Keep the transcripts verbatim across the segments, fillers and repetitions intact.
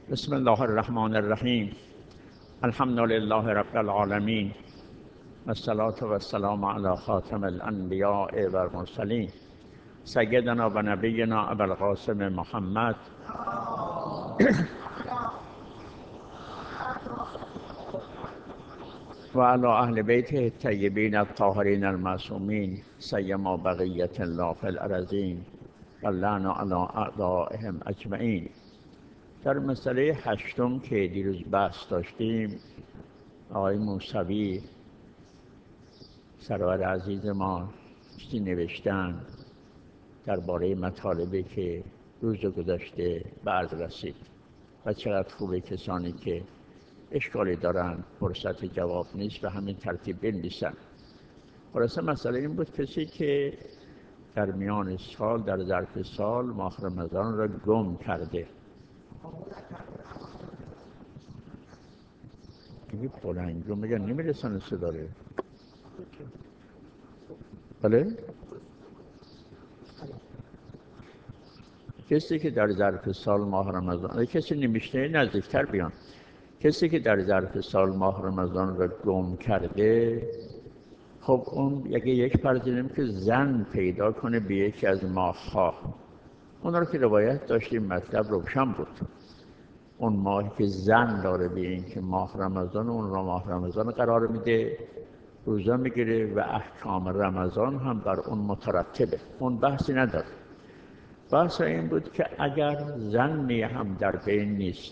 بسم الله الرحمن الرحیم. الحمد لله رب العالمین والصلاة والسلام علی خاتم الانبیاء و المرسلین سیدنا و نبینا ابی القاسم محمد و علی اهل بیته الطیبین الطاهرین المعصومین سیما بقیة الله فی الارضین و اللعن علی اعدائهم اجمعین. در مسئله هشتم که دیروز بحث داشتیم، آقای موسوی سرور عزیز ما چیزی نوشتن درباره مطالبی که روز گذشته به عرض رسید و چقدر خوبه کسانی که اشکالی دارن فرصت جواب نیست و همین ترتیب بنویسن. خلاصه مسئله این بود کسی که در میان سال، در ظرف سال ماه رمضان را گم کرده. دیگه بلند رو میگن نمیرسن صدا رو. بله؟ کسی که در ظرف سال ماه رمضان، کسی نمیشته نزدیکتر بیان. کسی که در ظرف سال ماه رمضان را گم کرده، خب اون یکی یک فرضیم که زن پیدا کنه به یکی از ماه‌ها. اون رو که روایت داشتیم مطلب روشن بود. اون ماهی که زن داره به این که ماه رمضان، اون را ماه رمضان قرار میده، روزه میگیره و احکام رمضان هم بر اون مترتبه. اون بحثی نداره. بحث این بود که اگر زنی هم در بین نیست،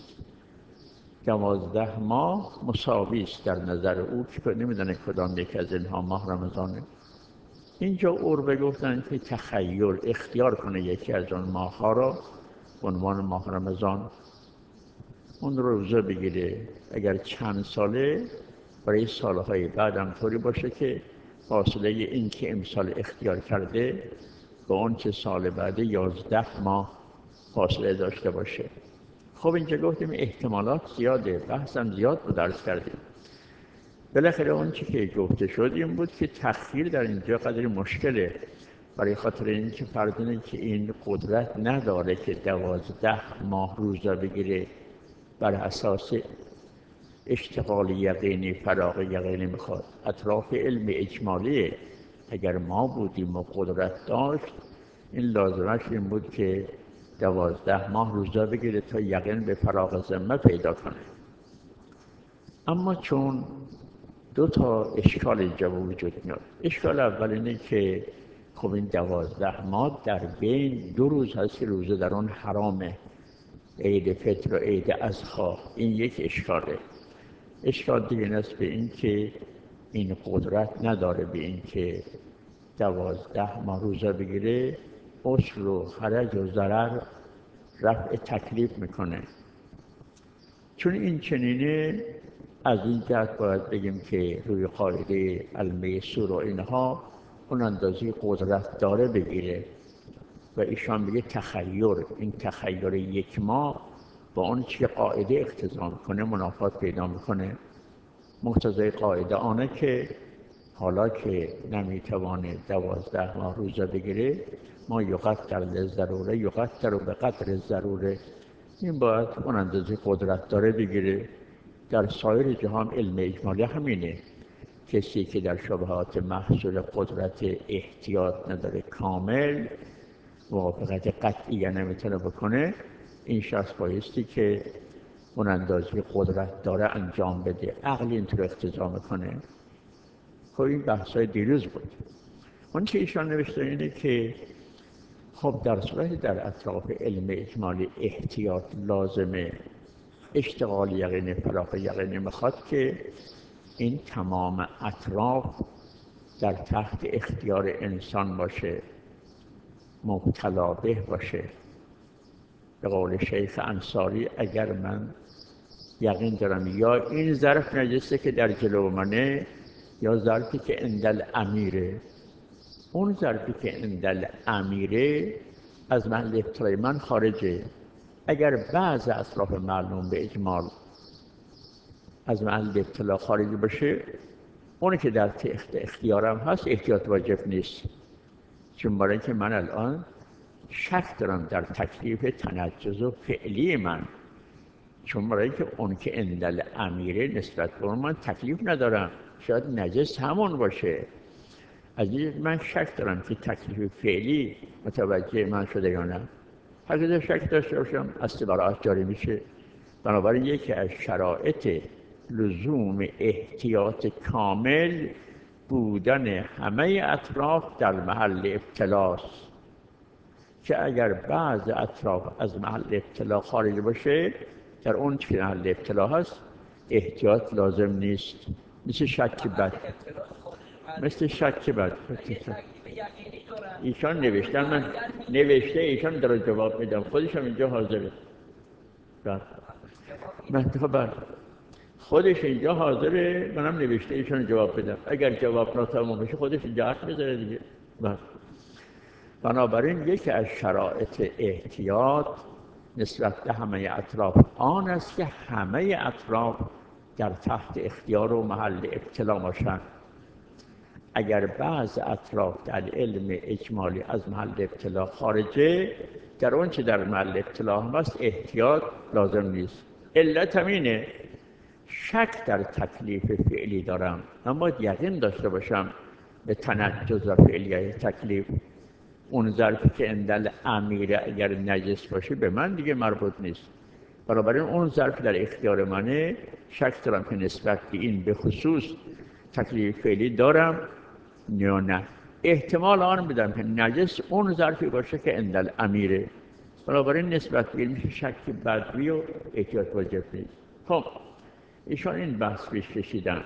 دوازده ماه مساوی است در نظر او که نمیدونه کدام یک از اینها ماه رمضانه. اینجا عربه گفتن که تخیل اختیار کنه یکی از اون ماه‌ها را به عنوان ماه رمضان، اون روزه بگیره. اگر چند ساله برای سالهای بعد هم طوری باشه که فاصله این که امسال اختیار کرده با اون چه سال بعد یازده ماه فاصله داشته باشه. خب اینجا گفتیم احتمالات زیاده، بحثم زیاد رو درس کردیم. بالاخره اون چی که گفته شد این بود که تخییر در اینجا قدری مشکله، برای خاطر این که فرض اینه که این قدرت نداره که دوازده ماه روزه بگیره بر اساس اشتغال یقینی، فراغ یقینی میخواد. اطراف علم اجمالیه. اگر ما بودیم و قدرت داشت، این لازمش این بود که دوازده ماه روزه بگیره تا یقین به فراغ ذمه پیدا کنه. اما چون دو تا اشکال اینجا وجود میاد. اشکال اول اینه که خب این دوازده ماه در بین دو روز هست که روزه در اون حرامه، عید فطر و عید اضحی. این یک اشکاله. اشکال دیگه است به این که این قدرت نداره به این که دوازده ماه روزه بگیره، عسر و حرج و ضرر رفع تکلیف میکنه. چون این چنینه، از این جهت باید بگیم که روی قاعده المیسور و اینها اون اندازه قدرت داره بگیره و ایشان میگه تخیر. این تخیر یک ماه با اون چی قاعده اقتضا میکنه منافات پیدا میکنه. مقتضای قاعده آنه که حالا که نمیتوانه دوازده ماه روزه بگیره، ما یقدر للضروره یقدر به قدر ضروره، این باید اون اندازه قدرت داره بگیره. در سایر جهان علم اجمالی همینه. کسی که در شبهات محصول قدرت احتیاط نداره کامل، موافقت قطعی نمیتونه بکنه، این شخص بایستی که اون اندازه قدرت داره انجام بده. عقل اینطور اقتضا میکنه. خب این بحثای دیروز بود. اون که ایشان نوشته اینه که خب در صورت در اطراف علم اجمالی احتیاط لازمه، اشتغال یقینی، فراغ یقینی میخواد که این تمام اطراف در تحت اختیار انسان باشه، مبتلا به باشه. به قول شیخ انصاری، اگر من یقین دارم یا این ظرف نجسه که در جلو منه یا ظرفی که عند امیره، اون ظرفی که عند امیره از محل اطلاع من خارجه. اگر بعض اطراف معلوم به اجمال از محل اطلاع خارج باشه، اونی که در تحت اختیارم هست احتیاط واجب نیست. چون برای که من الان شک دارم در تکلیف تنجز و فعلی من. چون برای که اون که اندل امیره نسبت به اون من تکلیف ندارم، شاید نجس همون باشه. از این من شک دارم که تکلیف فعلی متوجه من شده یا نه. اگر شک داشته باشم اصل براعت جاری میشه. بنابراین یکی از شرایط لزوم احتیاط کامل بودن همه اطراف در محل ابتلاست، که اگر بعض اطراف از محل ابتلا خارج باشه، در اون که محل ابتلا هست احتیاط لازم نیست. مثل شک بد مثل شک بد ایشان نوشتن، من نوشته ایشان در جواب میدم، خودشم اینجا حاضره. من خبر خودش اینجا حاضره، منم نوشته ایشان جواب بدم. اگر جواب ناتمام بشه خودش اینجا حرف میذاره دیگه. بله. بنابراین یکی از شرایط احتیاط نسبت به همه اطراف آن است که همه اطراف در تحت اختیار و محل ابتلا باشند. اگر بعض اطراف در علم اجمالی از محل ابتلا خارجه، در اون چه در محل ابتلا هم است احتیاط لازم نیست. علت همینه، شک در تکلیف فعلی دارم، من باید یقین داشته باشم به تنجز و فعلیه تکلیف. اون ظرفی که اندل امیره اگر نجس باشه به من دیگه مربوط نیست. بنابراین اون ظرف در اختیار منه، شک دارم که نسبت به این به خصوص تکلیف فعلی دارم یا نه. احتمال آن بدم که نجس اون ظرفی باشه که اندل امیره، بنابراین نسبت به این میشه شک بدوی و احتیاط واجب نیست. خب ایشان این بحث پیش کشیدن،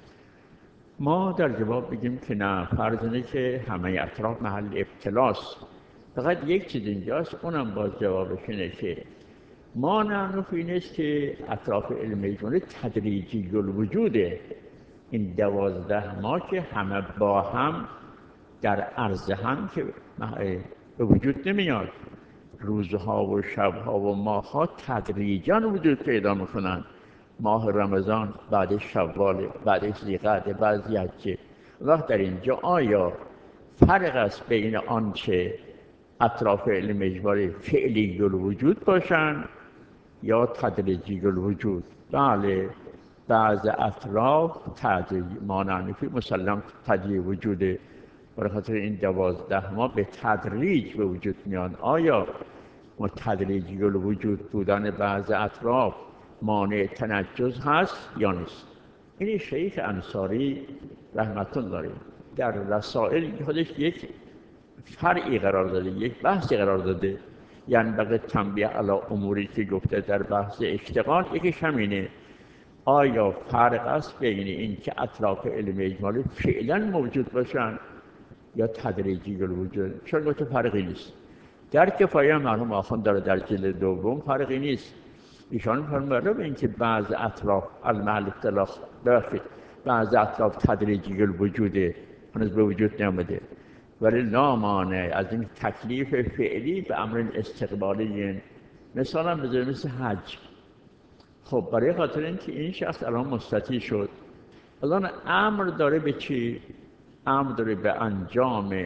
ما در جواب بگیم که نه، فرض اینه که همه اطراف محل ابتلاست. فقط یک چیز اینجاست، اونم باز جوابش اینه که ما نعنف این است که اطراف علم اجمالی تدریجی الوجوده. این دوازده ماه که همه با هم در عرض هم که به وجود نمیاد، روزها و شبها و ماهها تدریجاً وجود پیدا میکنن. ماه رمضان، بعد شوال، بعد ذی‌قعده، بعد ذی‌حجه. وقت در اینجا آیا فرق است بین آنچه اطراف علم اجمالی فعلی الوجود باشند یا تدریجی الوجود؟ بله، بعض اطراف تدریج مانعنفی مسلم تدریج وجوده، برای خاطر این دوازده ماه به تدریج به وجود میان. آیا تدریجی الوجود بودن بعض اطراف مانع تنجز هست یا نیست؟ این شیخ انصاری رحمت الله علیه در رسائل خودش یک فرعی قرار داده، یک بحثی قرار داده. یعنی بقیه تنبیه علی اموری که گفته در بحث اشتغال، یکیش همینه، آیا فرق است بین این که اطراف علم اجمالی فعلا موجود باشن یا تدریجی الوجود؟ چون گفته فرقی نیست. در کفایه مرحوم آخوند داره در جلد دوم فرقی نیست. ایشان فرموده به اینکه بعض اطراف از محل ابتلا بخشید، بعض اطراف تدریجی الوجوده، هنوز به وجود نمیده، ولی لا مانع از این تکلیف فعلی به امر استقبالی. مثلا بذاریم مثل حج. خب برای خاطر اینکه این شخص الان مستطیع شد، الان امر داره به چی؟ امر داره به انجام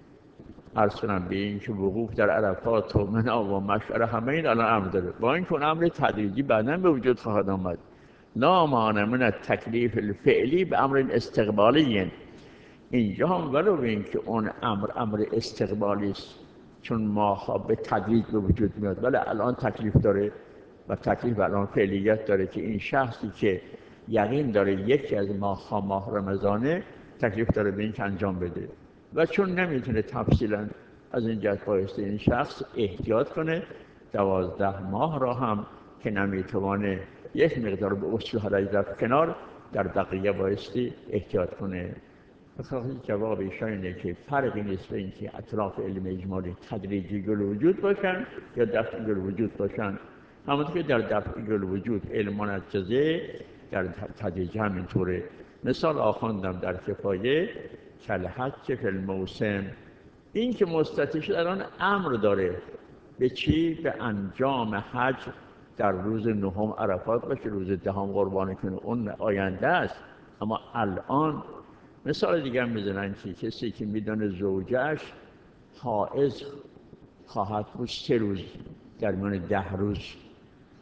عرض کنم به این که وقوف در عرفات و منی و مشعر، همه این الان امر داره، با این که امر تدریجی بعداً به وجود خواهد آمد. لا مانع من التکلیف الفعلی به امر استقبالی. اینجا هم ولو به این که اون امر امر استقبالی است، چون ماها به تدریج به وجود میاد، ولی الان تکلیف داره و تکلیف الان فعلیت داره که این شخصی که یقین داره یکی از ماها ماه رمضانه، تکلیف داره به این که انجام بده، و چون نمیتونه تفصیلا از این جهت بایسته این شخص احتیاط کنه، دوازده ماه را هم که نمیتوانه یک مقدار به اصول حرج رفت کنار، در بقیه بایستی احتیاط کنه. بخاطر جواب ایشان اینه که فرقی نیست به اینکه اطراف علم اجمالی تدریجی الوجود باشن یا دفعی الوجود باشن. همونطور که در دفعی الوجود علم منجزه، در تدریج همینطوره. مثال آخوندم در کفایه کل حج فی الموسم، این که مستطیع شد الان امر داره به چی؟ به انجام حج در روز نهم عرفات باشه، روز دهم قربانی کنه، اون آینده است. اما الان مثال دیگه هم میزنن که کسی که میدونه زوجهش حائض خواهد بود سه روز در میان ده روز،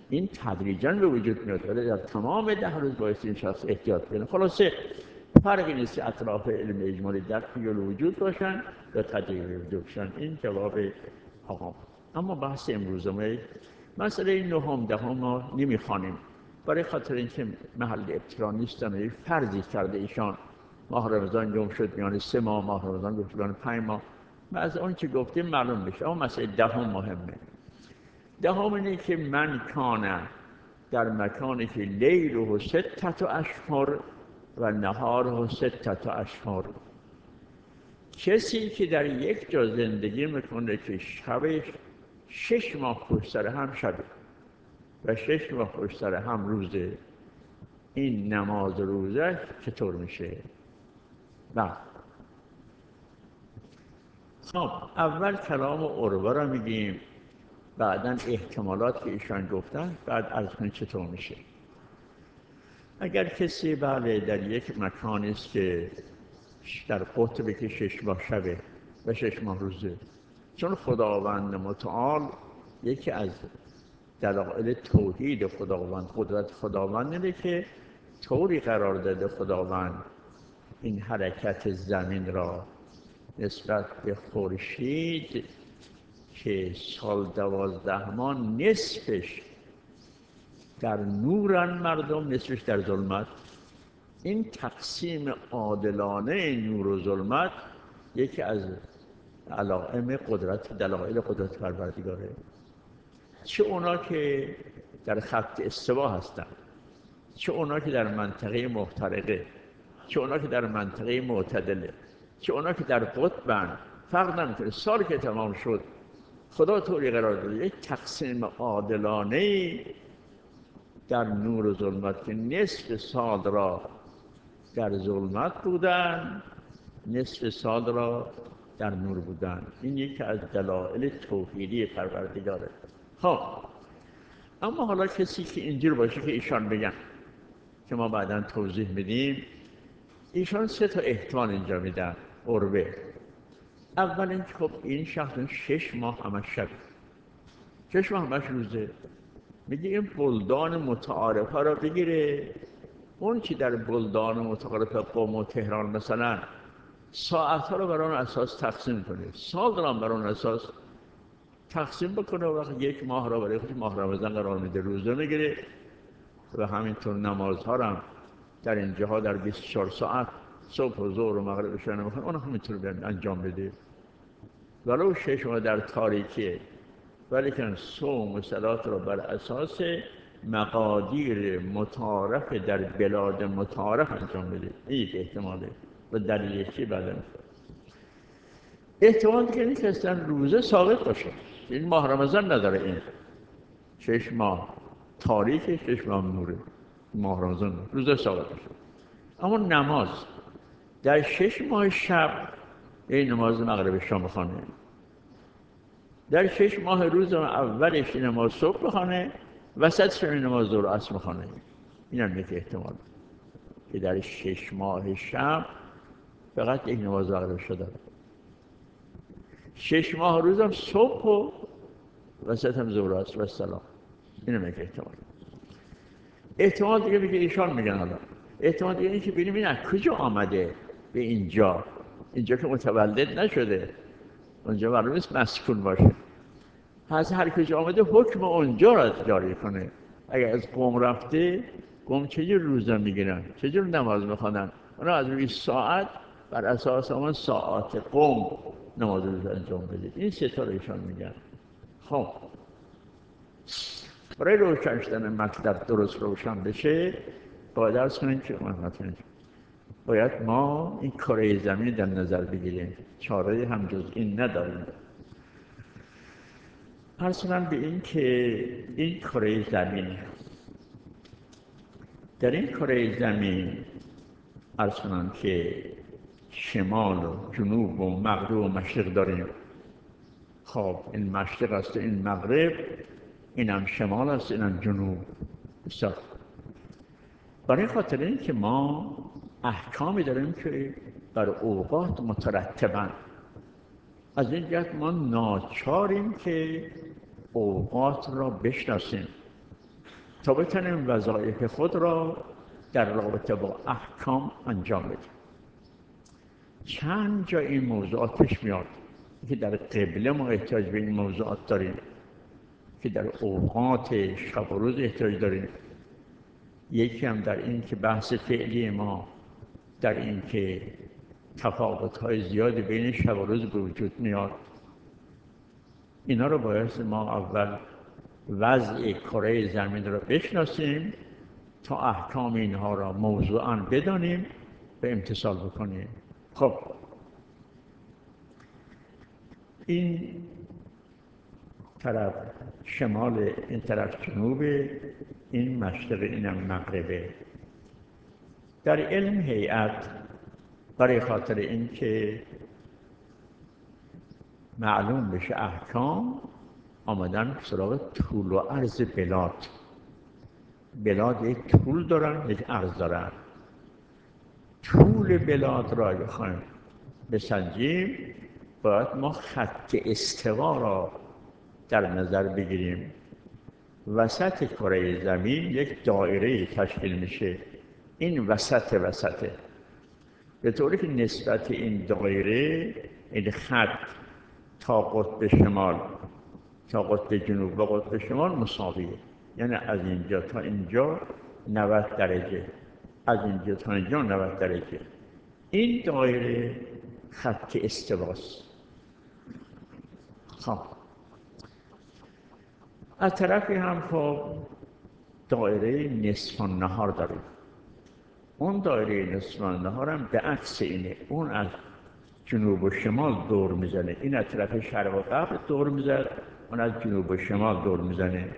این تدریجاً به وجود میاد، ولی در تمام ده روز باید این شخص احتیاط کنه. خلاصه فرقی نیست اطراف علم اجمالی در حیول وجود باشن یا تدریجی وجود باشن. این جواب آقا. اما بحث امروز ما مسئله نهم دهم ما نمیخوانیم، برای خاطر اینکه محل ابتلا نیستن و یک فرضی کرده ایشان ماه رمضان گم شد میان سه ماه، ماه رمضان گفت میان پنج ماه، و از آن که گفتیم معلوم بشه. اما مسئله دهم مهمه. دهم اینه که من کانه در مکانی که لیل و ستت اشهر و نهار و ستت اشهر، کسی که در یک جا زندگی میکنه که شبش شش ماه پشت سر هم شبه و شش ماه پشت سر هم روزه، این نماز روزه چطور میشه؟ نه. خب اول کلام عروه را میگیم، بعداً احتمالات که ایشان گفتن، بعد عرض کنیم چطور میشه. اگر کسی بله در یک مکانی است که در قطبی که شش ماه شبه و شش ماه روزه، چون خداوند متعال یکی از دلایل توحید خداوند، قدرت خداوند اینه که طوری قرار داده خداوند این حرکت زمین را نسبت به خورشید که سال دوازده ماه نصفش در نورن مردم، نصفش در ظلمت. این تقسیم عادلانه نور و ظلمت یکی از علائم قدرت، دلایل قدرت پروردگاره. چه اونا که در خط استوا هستن، چه اونا که در منطقه محترقه، چه اونا که در منطقه معتدله، چه اونا که در قطبن، فرق نمیکنه. سال که تمام شد خدا طوری قرار داده یک تقسیم عادلانه در نور و ظلمت که نصف سال را در ظلمت بودن، نصف سال را در نور بودن. این یکی از دلایل توحیدی پروردگاره. خب اما حالا کسی که اینجور باشه که ایشان بگن که ما بعداً توضیح میدیم، ایشان سه تا احتمال اینجا میدن. عروه اول اینکه خب این شخص شش ماه همش شب، شش ماه همش روزه، میگه این بلدان متعارفه را بگیره، اون که در بلدان متعارف قم و تهران مثلا ساعتها رو بر اون اساس تقسیم کنه، سال را بر اون اساس تقسیم بکنه و وقت یک ماه را برای خود ماه رمضان قرار میده، روزه میگیره و همینطور نمازها را در اینجاها در بیست و چهار ساعت صبح و ظهر و مغرب و شام میخونه، اون همینطور انجام بده. ولو شش ماه در تاریکیه، ولی که صوم و صلات را بر اساس مقادیر متعارف در بلاد متعارف انجام بده. این یک احتماله. و دلیل چی بعد احتمال دیگه این که اصلا روزه ثابت باشه، این ماه رمضان نداره، این شش ماه تاریکه، شش ماه نوره، ماه رمضان روزه ثابت باشه. اما نماز در شش ماه شب این نماز مغرب شام بخونه، در شش ماه روز اولش نماز صبح بخونه، وسطش نماز ظهر و عصر بخونه. این هم یک احتمال که در شش ماه شب فقط یک نماز مغرب شده، شش ماه روزم صبح و وسط هم ظهر و عصر و سلام. این هم یک احتمال. احتمال دیگه میگه ایشان میگن، حالا احتمال دیگه این که ببینیم این از کجا آمده به اینجا، اینجا که متولد نشده، اونجا معلوم نیست مسکون باشه، از هر کجا آمده حکم اونجا را جاری کنه. اگر از قم رفته، قم چجور روزه میگیرن، چجور نماز میخوانن، اونا از روی ساعت بر اساس اون ساعت قم نماز روزه انجام بده. این سه تا ایشان میگن. خب برای روشن شدن مطلب درست روشن بشه باید درس کنیم که باید ما این کره زمین در نظر بگیریم، چاره هم جز این نداریم. پرسنم به این که این کره زمین، در این کره زمین پرسنم که شمال و جنوب و مغرب و مشرق داریم. خب این مشرق است، این مغرب، این هم شمال است، این هم جنوب. بسیار برای خاطر این که ما احکامی داریم که بر اوقات مترتبن، از این جهت ما ناچاریم که اوقات را بشناسیم. تا بتونیم وظایف خود را در رابطه با احکام انجام بدیم. چند جا این موضوعات پیش میاد که در قبله ما احتیاج به این موضوعات داریم، که در اوقات شب و روز احتیاج داریم. یکی هم در این که بحث فعلی ما در این که تفاوت‌های زیادی بین شب و روز به وجود میاد. اینا رو باید ما اول وضع کره زمین رو بشناسیم تا احکام اینها را موضوعاً بدانیم و امتثال بکنیم. خب این طرف شمال، این طرف جنوب، این مشرق، اینم مغربه. در علم هیئت برای خاطر این که معلوم بشه احکام، آمدن سراغ طول و عرض بلاد. بلاد یک طول دارن، یک عرض دارن. طول بلاد را بخوایم بسنجیم، باید ما خط استوا را در نظر بگیریم. وسط کره زمین یک دایره تشکیل میشه. این وسط وسطه، به طوری که نسبت این دایره، این خط تا قطب شمال تا قطب جنوب و قطب شمال مساویه. یعنی از اینجا تا اینجا نود درجه، از اینجا تا اینجا نود درجه. این دایره خط استواست. خب از طرفی هم خب دایره نصف النهار داریم. اون دایره نصف النهار هم به عکس اینه. اون از جنوب و شمال دور میزنه. این از طرف شرق و غرب دور میزنه، اون از جنوب و شمال دور میزنه.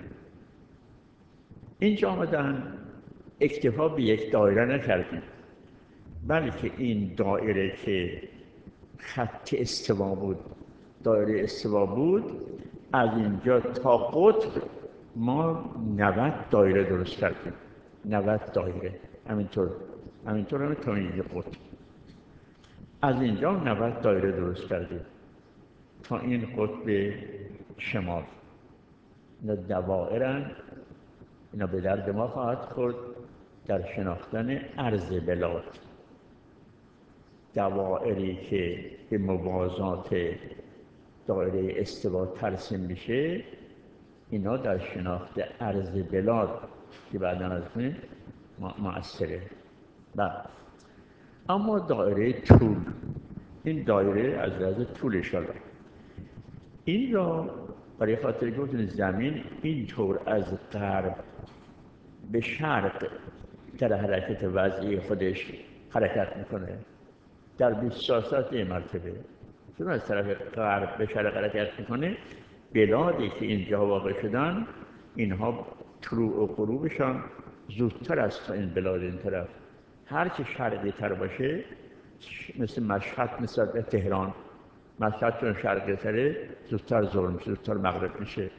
اینجا آمدن اکتفا به یک دایره نکردیم، بلکه این دایره که خط استوا بود، دایره استوا بود، از اینجا تا قطب ما نود دایره درست کردیم. نود دایره همینطور همینطور هم تا اینجا قطب. از اینجا نود دایره درست کردیم تا این قطب شمال. اینا دوائرن. اینا به درد ما خواهد خورد در شناختن عرض بلاد. دوائری که به موازات دایره استوا ترسیم میشه، اینا در شناخت عرض بلاد که بعدا از کنیم مؤثره. بعد اما دایره طول، این دایره از لحاظ طولش را این را برای خاطر گفتن زمین اینطور از غرب به شرق در حرکت وضعی خودش حرکت میکنه در بیست و چهار ساعت یه مرتبه. چون از طرف غرب به شرق حرکت میکنه، بلادی که اینجا واقع شدن، اینها طلوع و غروبشان زودتر است تا این بلاد این طرف. هر چه شرقی تر باشه، مثل مشهد نسبت به تهران، مشهد چون شرقی تره زودتر ظهر میشه، زودتر مغرب میشه.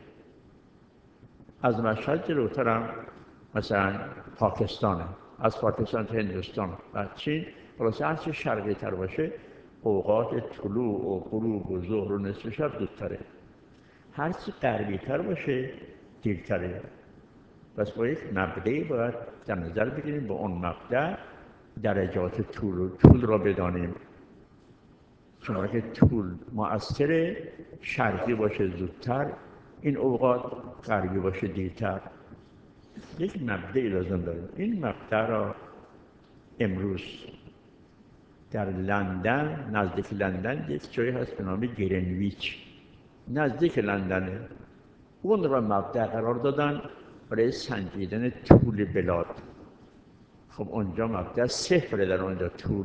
از مشهد جلوتر هم مثلا پاکستانه، از پاکستان تا هندوستان و چین. خلاصه هر چه شرقی تر باشه، اوقات طلوع و غروب و ظهر و نصف شب زودتره. هر چه غربی تر باشه دیرتره. پس با یک مبدأی باید در نظر بگیریم، با اون مبدأ درجات طول و طول را بدانیم. چون که طول مؤثر شرقی باشه زودتر، این اوقات غربی باشه دیرتر. یک مبدأی لازم داریم. این مبدأ را امروز در لندن، نزدیک لندن یک جایی هست به نام گرینویچ، نزدیک لندنه. اون را مبدأ قرار دادن برای سنجیدن طول بلاد. خب اونجا مبدأ صفر، در اونجا طول.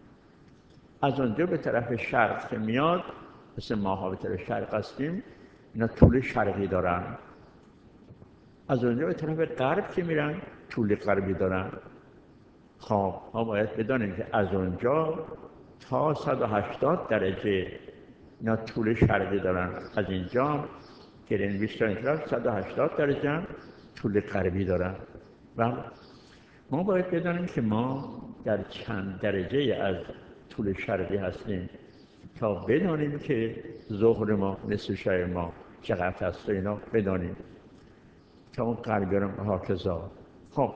از اونجا به طرف شرق که میاد، مثل ماها به طرف شرق هستیم، اینا طول شرقی دارن. از اونجا به طرف غرب که میرن، طول غربی دارن. خب ما باید بدانیم که از اونجا تا صد و هشتاد درجه اینا طول شرقی دارن. از اینجا گرینویچ تا این طرف صد و هشتاد درجه طول غربی دارن. و ما باید بدانیم که ما در چند درجه از طول شرقی هستیم تا بدانیم که ظهر ما، نصف شب ما چقدر هست و اینا بدانیم. تا اون غربیان هاکذا. خب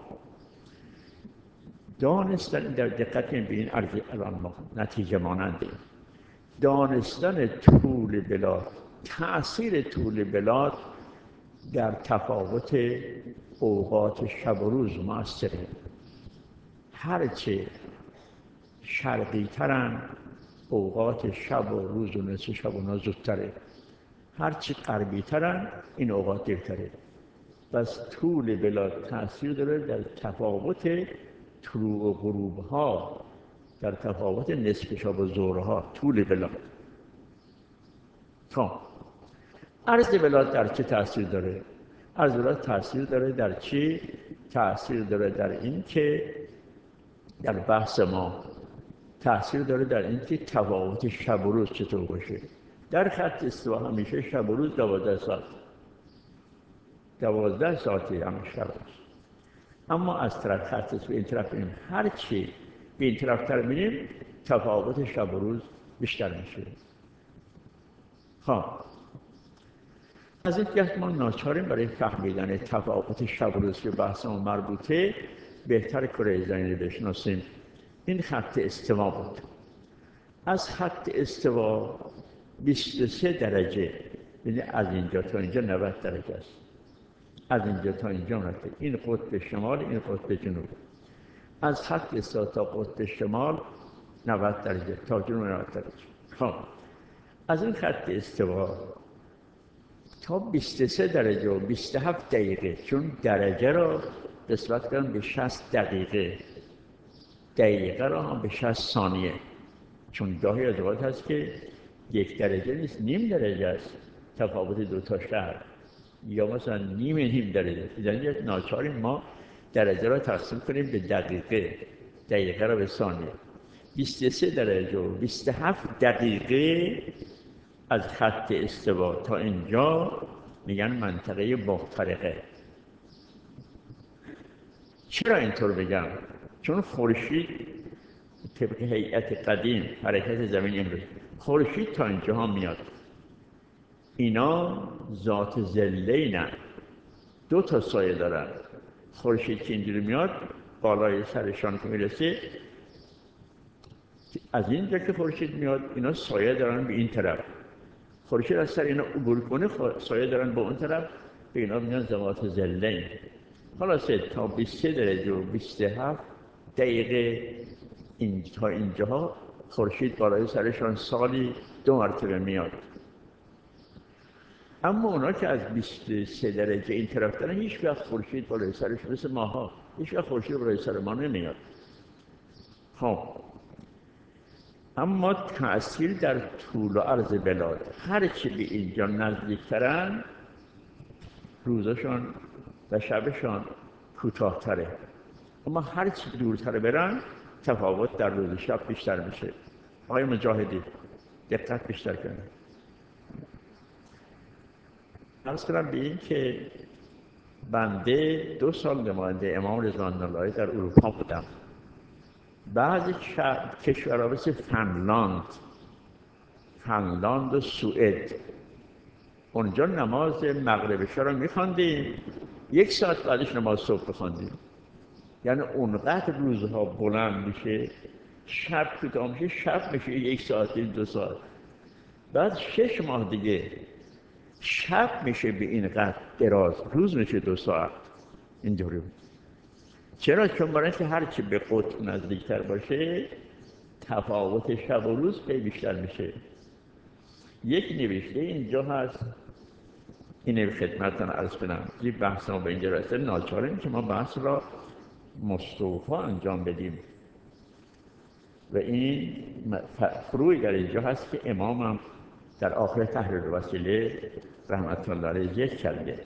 دانستن در دقت به این عرض الان ما نتیجه ماننده دانستن طول بلاد، تأثیر طول بلاد در تفاوت اوقات شب و روز مؤثره. هرچه شرقی ترن اوقات شب و روز و نصف شب اونا زودتره، هرچی غربی ترن این اوقات دیرتره. بس طول بلاد تأثیر داره در تفاوت طلوع و غروب ها، در تفاوت نصف شب و ظهر ها. طول بلاد. خب عرض بلاد در چه تأثیر داره؟ عرض بلاد تأثیر داره در چی؟ تأثیر داره در این که در بحث ما تأثیر داره در این که تفاوت شب و روز چطور باشه. در خط استوا همیشه شب و روز دوازده ساعت، دوازده ساعتی همیشه شب روز. اما از طرف خط استوا این طرف بریم، هر چی به این طرف تر میریم تفاوت شب و روز بیشتر میشه. خب از این جهت ما ناچاریم برای فهمیدن تفاوت شب و روز که بحث ما مربوطه بهتر کره زمین بشناسیم. این خط استوا بود. از خط استوا بیست و سه درجه، یعنی از اینجا تا اینجا نود درجه است. از اینجا تا اینجا نود. این قطب شمال، این قطب جنوب. از خط استوا تا قطب شمال نود درجه، تا جنوب نود درجه. خب از این خط استوا تا بیست و سه درجه و بیست و هفت دقیقه، چون درجه را نسبت کردن به شصت دقیقه، دقیقه را هم به شصت ثانیه، چون گاهی از اوقات هست که یک درجه نیست، نیم درجه است تفاوت دو تا شهر، یا مثلا نیم نیم درجه. یعنی ناچاریم ما درجه را تقسیم کنیم به دقیقه، دقیقه را به ثانیه. بیست و سه درجه و بیست و هفت دقیقه از خط استوا تا اینجا میگن منطقه مفترقه. چرا اینطور بگم؟ چون خورشید طبق هیئت قدیم حرکت زمین امروز، خورشید تا اینجا هم میاد. اینا ذات ظلینن، دو تا سایه دارن. خورشید که اینجوری میاد بالای سرشان که میرسه، از اینجا که خورشید میاد اینا سایه دارن به این طرف. خورشید از سر اینا عبور کنه سایه دارن به اون طرف، به اینا میگن ذوات ظلین. خلاصه تا بیست و سه درجه و بیست و هفت دقیقه این تا اینجاها خورشید بالای سرشان سالی دو مرتبه میاد. اما اونا که از بیست و سه درجه این طرف دارن هیچ وقت خورشید بالای سرشون مثل ماها هیچ وقت خورشید بالای سر ما نمیاد. خب اما تأثیر در طول و عرض بلاد، هر چی به اینجا نزدیکترن روزشان و شبشان کوتاه‌تره، اما هر چی دورتر برن تفاوت در روز شب بیشتر میشه. آقای مجاهدی دقت بیشتر کنید. عرض کنم به این که بنده دو سال نماینده امام رضوان الله در اروپا بودم. بعضی کشورها مثل فنلاند فنلاند و سوئد، اونجا نماز مغرب شب رو میخواندیم، یک ساعت بعدش نماز صبح بخواندیم. یعنی اونقدر روزها بلند میشه، شب کوتاه میشه، شب میشه یک ساعت دو ساعت، بعد شش ماه دیگه شب میشه به این قدر دراز، روز میشه دو ساعت. اینجوری بود. چرا؟ چون برای اینکه هرچی به قطب نزدیکتر باشه تفاوت شب و روز خیلی بیشتر میشه. یک نوشته اینجا هست، این خدمتتون عرض کنم. این بحث ما به اینجا رسیده، ناچاریم که ما بحث را مستوفا انجام بدیم و این فروعی در اینجا هست که امامم در آخر تحریر وسیله رحمت الله علیه ذکر کرده.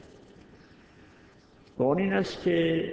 و اون این است که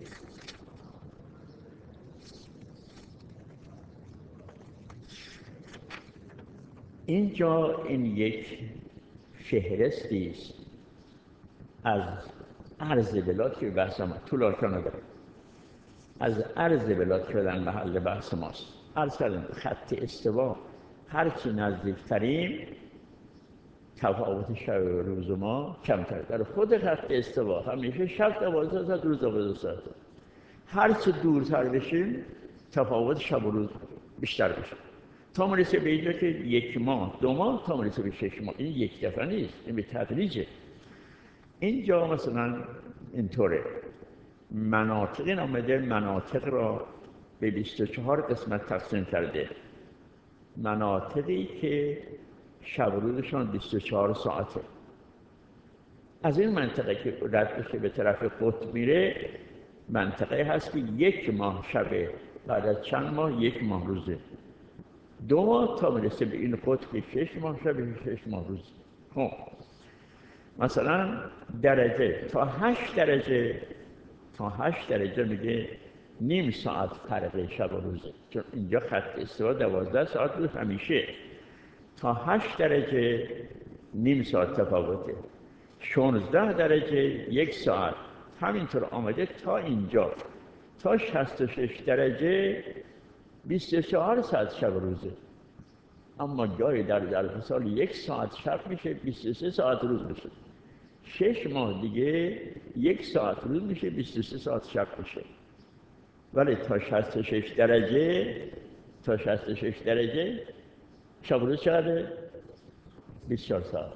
اینجا این یک فهرستی است از عرض بلاد که بحث ما طول کنه، از عرض بلاد شدن محل بحث ماست. عرض کردم خط استوا هرچی نزدیکتریم تفاوت شب و روز ما کمتر. در خود خط استوا همیشه شب دوازده ساعت، روز دوازده ساعت. هر چه دورتر بشیم تفاوت شب و روز بیشتر بشه تا میرسه به اینجا که یک ماه، دو ماه، تا میرسه به شش ماه. این یک دفعه نیست، این به تدریجه. اینجا مثلا اینطوره، مناطق این آمده مناطق را به بیست و چهار قسمت تقسیم کرده. مناطقی که شب و روزشان بیست و چهار ساعته. از این منطقه که رد بشه به طرف قطب میره، منطقه هست که یک ماه شبه، بعد از چند ماه یک ماه روزه. دو ماه تا میرسه به این قطب شش ماه شبه، شش ماه روز. خب مثلا درجه تا هشت درجه، تا هشت درجه میگه نیم ساعت فرق شب و روزه، چون اینجا خط استوا دوازده ساعت روز همیشه. تا هشت درجه نیم ساعت تفاوته. شانزده درجه یک ساعت. همینطور آمده تا اینجا. تا شصت و شش درجه بیست و چهار ساعت شب و روزه. اما جای در ظرف سال یک ساعت شب میشه، بیست و سه ساعت روز میشه. شش ماه دیگه یک ساعت روز میشه، بیست و سه ساعت شب میشه. ولی تا شصت و شش درجه، تا شصت و شش درجه شب و روز چقدره؟ بیست و چهار ساعت.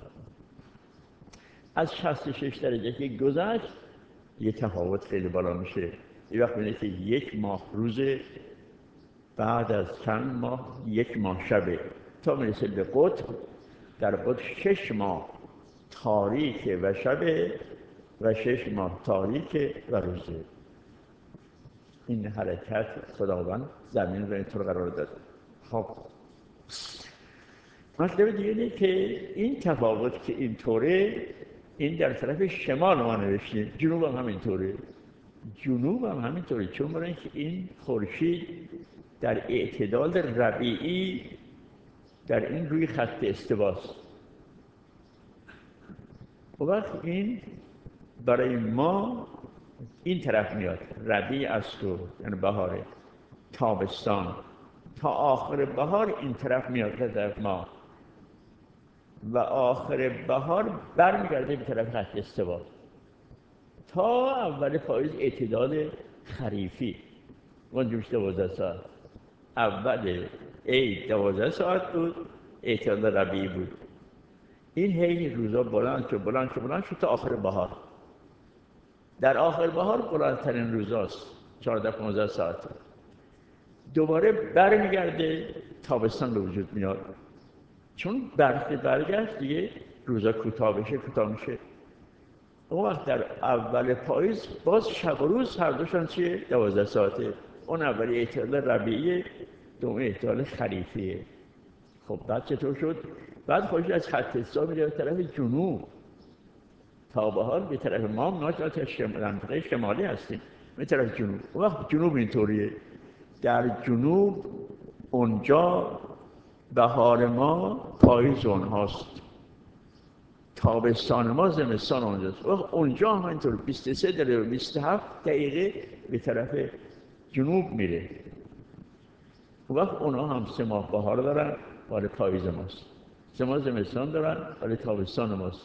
از شصت و شش درجه که گذشت یه تفاوت خیلی بالا میشه. یه وقت میده که یک ماه روزه، بعد از چند ماه یک ماه شبه، تا میرسه به قطب. در قطب شش ماه تاریک و شبه و شش ماه تاریک و روزه. این حرکت خداوند زمین رو اینطور قرار داده. خب مطلب دیگه اینه که این تفاوت که اینطوره، این در طرف شمال ما نوشتیم، جنوب هم همینطوره. جنوب هم همینطوره، چون برای اینکه این خورشید در اعتدال ربیعی در این روی خط استواست. و وقت این برای ما این طرف میاد، ربیع است و یعنی بهاره، تابستان تا آخر بهار این طرف میاد به طرف ما، و آخر بهار برمیگرده به طرف خط استوا تا اول پاییز اعتدال خریفی. اونجوش دوازده ساعت. اول عید دوازده ساعت بود، اعتدال ربیعی بود. این هی روزا بلند شد بلند شد بلند شد تا آخر بهار. در آخر بهار بلندترین روزاست، چهارده پانزده ساعت. دوباره برمیگرده، تابستان به وجود میاد. چون برف برگشت دیگه روزا کوتاه بشه کوتاه میشه. اون وقت در اول پاییز باز شب و روز هر دوشان چیه؟ دوازده ساعته. اون اولی اعتدال ربیعیه، دوم اعتدال خریفیه. خب بعد چطور شد؟ بعد خورشید از خط استوا میره به طرف جنوب تا بهار به طرف ما، ما تا منطقه شمالی هستیم به طرف جنوب. اون وقت جنوب اینطوریه. در جنوب اونجا بهار ما پاییز اونهاست، تابستان ما زمستان اونجاست. وقت اونجا هم اینطور بیست و سه دقیقه و بیست و هفت دقیقه به طرف جنوب میره. وقت اونا هم سه ماه بهار دارن ولی پاییز ماست، سه ماه زمستان دارن ولی تابستان ماست.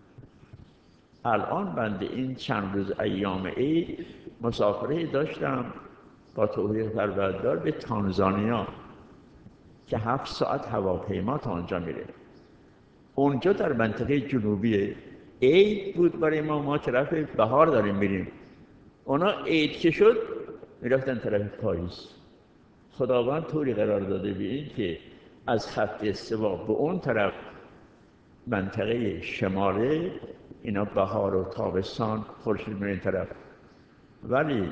الان بنده این چند روز ایام عید مسافرتی داشتم با توفیق پروردگار به تانزانیا که هفت ساعت هواپیما تا آنجا میره. اونجا در منطقه جنوبیه. عید بود برای ما، ما طرف بهار داریم میریم. اونا عید که شد میرفتن طرف پاییز. خداوند طوری قرار داده به این که از خط استوا به اون طرف منطقه شماله اینا بهار و تابستان خورشید میره این طرف، ولی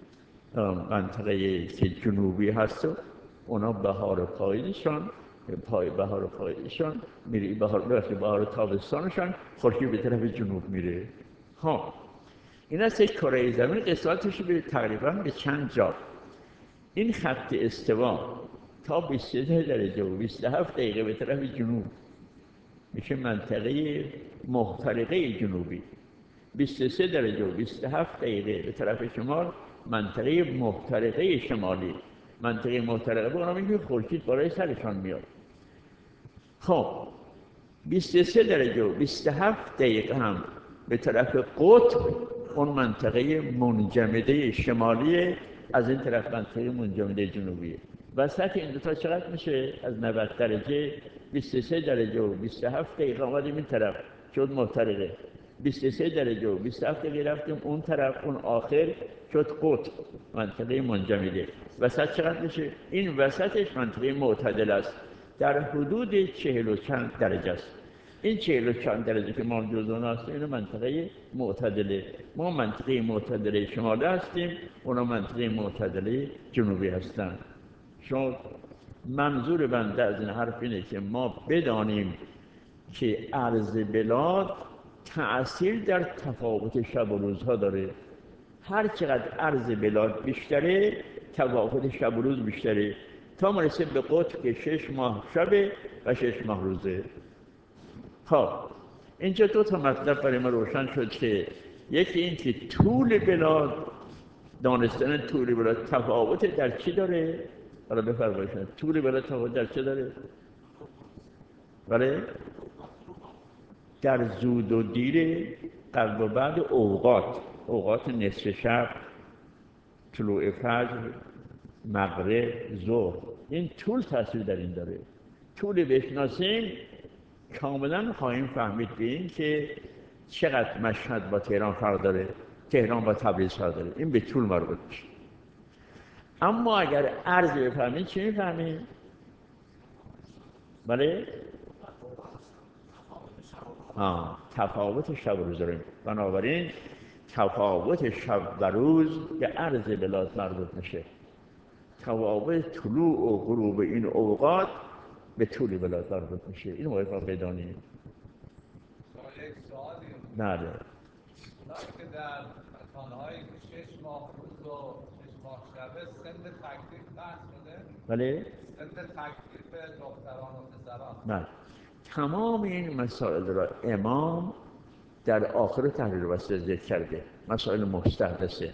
منطقه که جنوبی هست اونا بهار و پاییزشان، پای بهار و پاییزشان میره، بهار بهار و تابستانشان خورشید به طرف جنوب میره. خب این است یک کره زمین قسمتش به تقریبا به چند جا. این خط استوا تا بیست و سه درجه و بیست و هفت دقیقه به طرف جنوب میشه منطقه محترقه جنوبی. بیست و سه درجه و بیست و هفت دقیقه به طرف شمال منطقه محترقه شمالی. منطقه محترقه به اونا میگه خورشید بالای سرشان میاد. خب بیست و سه درجه و بیست و هفت دقیقه هم به طرف قطب، اون منطقه منجمده شمالی، از این طرف منطقه منجمده جنوبیه. وسط این دو تا چقدر میشه؟ از نود درجه بیست و سه درجه و بیست و هفت دقیقه آمدیم این طرف، شد محترقه. بیست و سه درجه و بیست و هفت دقیقه رفتیم اون طرف، اون آخر شد قطب، منطقه منجمده. وسط چقدر میشه؟ این وسطش منطقه معتدل است، در حدود چهل و چند درجه است. این چهل و چند درجه که ما جزء هستیم این منطقه معتدله. ما منطقه معتدله شمالی هستیم، اونا منطقه معتدله جنوبی هستند. شما منظور بنده از این حرف اینه که ما بدانیم که عرض بلاد تأثیر در تفاوت شب و روزها داره. هر چقدر عرض بلاد بیشتره، تفاوت شب و روز بیشتره، تا مرسه به قطب که شش ماه شبه و شش ماه روزه. خب اینجا دو تا مطلب برای ما روشن شد که یکی این که طول بلاد، دانستن طول بلاد تفاوت در چی داره؟ حالا بفرمایید طول بلاد تفاوت در چی داره؟ بله؟ در زود و دیر، قبل و بعد اوقات، اوقات نصف شب، طلوع فجر، مغرب، ظهر، این طول تاثیر در این داره. طول بشناسیم کاملا خواهیم فهمید به این که چقدر مشهد با تهران فرق داره، تهران با تبریز فرق داره. این به طول مربوط میشه. اما اگر عرض بفهمید چی میفهمید؟ بله؟ آه، تفاوت شب و روز داریم. بنابراین تفاوت شب و روز به عرض بلاد مربوط میشه. تفاوت طلوع و غروب این اوقات به طول بلاد مربوط میشه. این باید ما بدانیم. نه ده که در مکان‌هایی که شش ماه روز و شش ماه شبه سن تکلیف بحث شده؟ بله؟ سن تکلیف دختران و پسران. بله. تمام این مسائل را امام در آخر تحریر وسیله ذکر کرده. مسائل مستحدثه.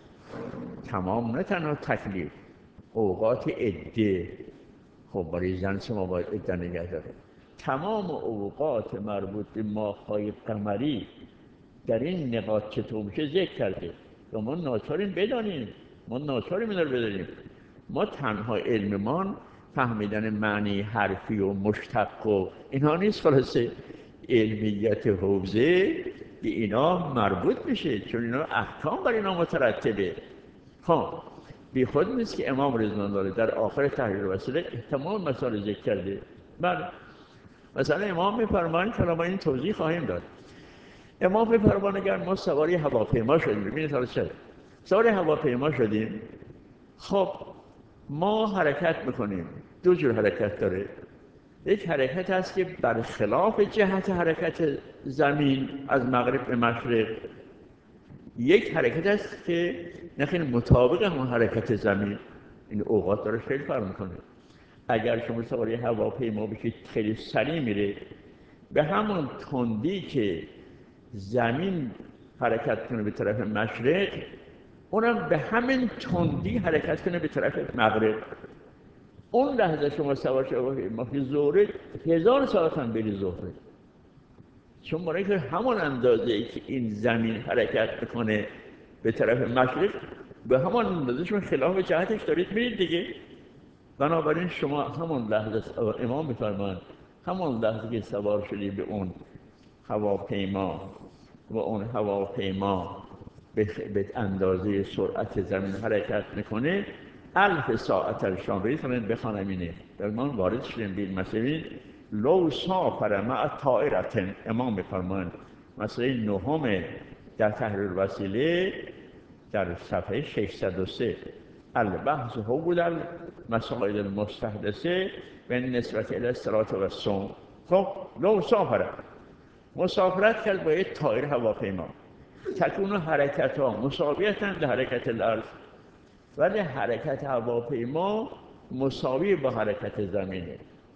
تمام نه تنها تکلیف، اوقات عده. خب برای زن شما باید عده نگه داره. تمام اوقات مربوط به ماه‌های قمری در این نقاط چطور میشه ذکر کرده. و ما ناچاریم بدانیم، ما ناچاریم اینا رو بدانیم. ما تنها علممان فهمیدن معنی حرفی و مشتق و اینها نیست. خلاصه علمیت حوزه به اینا مربوط میشه، چون اینا احکام بر اینا مترتبه. خب بی خود نیست که امام رضوان الله در آخر تحریر وسیله تمام مسائل ذکر کرده. بله، مثلا امام میفرمایند که ما این توضیح خواهیم داد. امام میفرمایند اگر ما سواری هواپیما شدیم، ببینید حالا چه سواری هواپیما شدیم، خب ما حرکت میکنیم. دو جور حرکت داره. یک حرکت هست که برخلاف جهت حرکت زمین از مغرب به مشرق، یک حرکت هست که نخیلی مطابق همون حرکت زمین. این اوقات داره خیلی فرق میکنه. اگر شما سواری هواپیما بشید خیلی سریع میره، به همون تندی که زمین حرکت کنه به طرف مشرق، اونم به همین تندی حرکت کنه به طرف مغرب. اون لحظه شما سوار هواپیما که ظهره، هزار ساعت هم بری ظهره، چون برای که همون اندازه ای که این زمین حرکت میکنه به طرف مشرق، به همون اندازه شما خلاف جهتش دارید میرید دیگه. بنابراین شما همون لحظه، امام میفرمایند همون لحظه که سوار شدی به اون هواپیما و اون هواپیما به اندازه سرعت زمین حرکت میکنه، الف ساعت الشام برید کنید بخوانم اینه. در ما وارد شدیم به این مسئله. لو سافر مع طائرة، امام میفرمایند مسئله نهم در تحریر وسیله در صفحه ششصد و سه، البحث حول المسائل المستحدثه به نسبت الی الصلاة و الصوم. خب لو سافر، مسافرت کرد با یک طایر هواپیما، تکون حرکت ها مساویتن به حرکت الارض، ولی حرکت هواپیما مساوی با حرکت زمینه.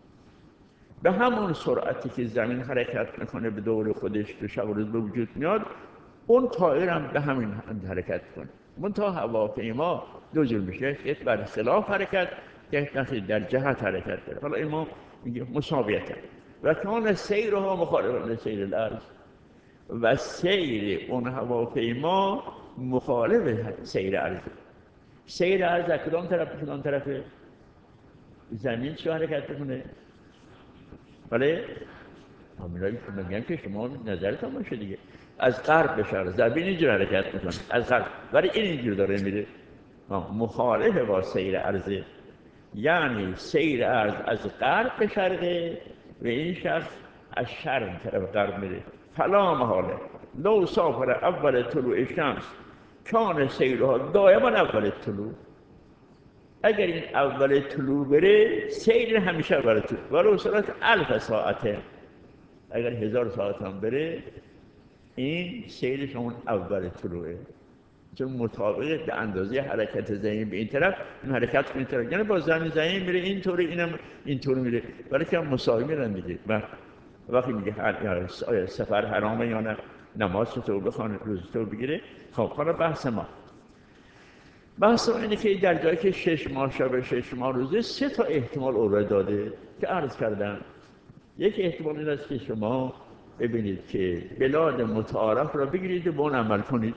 به همون سرعتی که زمین حرکت میکنه به دور خودش تو شب و روز به وجود میاد، اون طایر هم به همین حرکت کنه. منتها هواپیما دو جور میشه، یک بر خلاف حرکت، یک در جهت حرکت داره. حالا امام میگه مساویتن. و کان سیرها مخالف سیر الارض و سیر اون هواپیما مخالف سیر ارض. سیر ارض از کدام طرف کدام طرفه؟ زمین چه حرکت بکنه؟ بله؟ همینایی که میگن که شما نظرتان باشه دیگه. از غرب به شرق زمین اینجور حرکت میکنه از غرب، ولی این اینجور داره میره مخالف با سیر ارض. یعنی سیر ارض از غرب به شرقه و این شخص از شرق طرف غرب میره. فلا محاله لو سافر اول طلوع شمس کان سیرها دائما اول طلوع. اگر این اول طلوع بره سیر همیشه اول طلوع، ولو سرعت الف ساعته، اگر هزار ساعت هم بره این سیرش همون اول طلوعه، چون مطابق به اندازه حرکت زمین به این طرف این حرکت به این طرف، یعنی با زمین زمین میره اینطوری اینم اینطوری میره، ولی که هم مساوی میرن دیگه. و وقتی میگه آیا سفر حرامه یا نه، نماز چطور بخونه، روز چطور بگیره. خب حالا بحث ما بحث ما اینه که در جایی که شش ماه شب شش ماه روزه سه تا احتمال او را داده که عرض کردم. یک احتمال این است که شما ببینید که بلاد متعارف را بگیرید و به اون عمل کنید.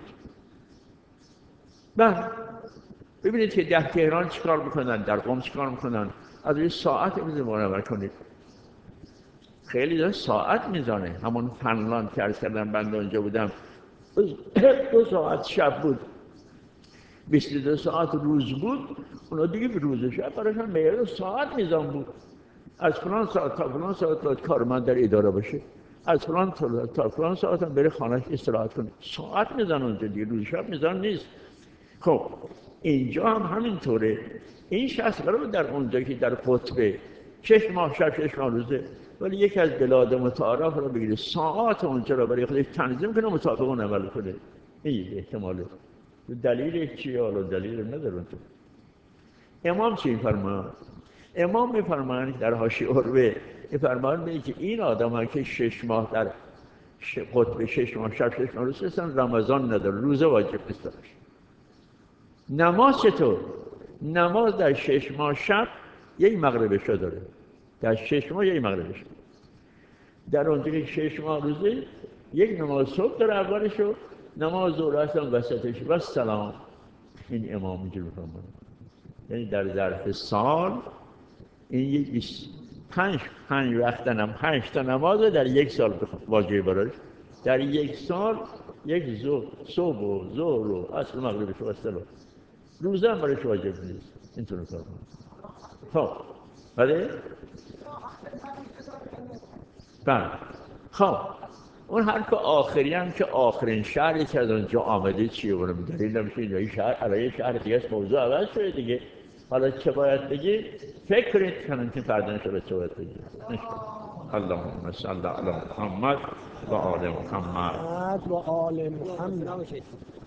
بله ببینید که در تهران چیکار میکنن، در قم چیکار میکنن، از این ساعت بزنید به اون عمل کنید. خیلی داره ساعت میزانه. همون فنلاند که عرض کردم بنده اونجا بودم دو ساعت شب بود، بیست و دو ساعت روز بود، اونا دیگه به روز شب براشون معیار ساعت میزان بود. از فلان ساعت تا فلان ساعت باید کارمند در اداره باشه، از فلان تا فلان ساعت هم بره خانه‌اش استراحت کنه. ساعت میزان اونجا دیگه، روز شب میزان نیست. خب اینجا هم همینطوره. این شخص برای در اونجا که در قطبه شش ماه شب شش ماه روزه، ولی یکی از بلاد متعارف رو بگیره ساعت اونجا رو برای خودش تنظیم کنه مطابق اون عمل کنه. این احتماله. دلیل چیه؟ حالا دلیل نداره اونجا. امام چی می‌فرماید؟ امام می‌فرمایند در حاشیه عروه می‌فرمایند که این آدم‌ها که شش ماه در قطب شش ماه شب شش ماه روزه هستن، رمضان نداره، روزه واجب نیست داشت. نماز چطور؟ نماز در شش ماه شب یک مغربش داره، در شش ماه یک مغربش. در اونجا که شش ماه روزه یک نماز صبح داره اولشو، نماز ظهر اصلا وسطش و سلام. این امام اینجور می‌فرماید. یعنی در ظرف سال این یک پنج پنج وقت نم پنج تا نماز در یک سال واجب براش. در یک سال یک ظهر صبح و ظهر و عصر مغربش و سلام. روزه هم برایش واجب نیست. اینطور کار کنه. خب بله بله خب اون حرف آخری هم که آخرین شهری که از اونجا آمده چیه اونو دلیل نمیشه این شهر علیه شهر دیگه است، موضوع عوض شده دیگه. حالا چه باید بگید فکر کنید کنید که فردا نشده چه باید بگید. اللهم صل علی محمد و آل محمد و آل محمد.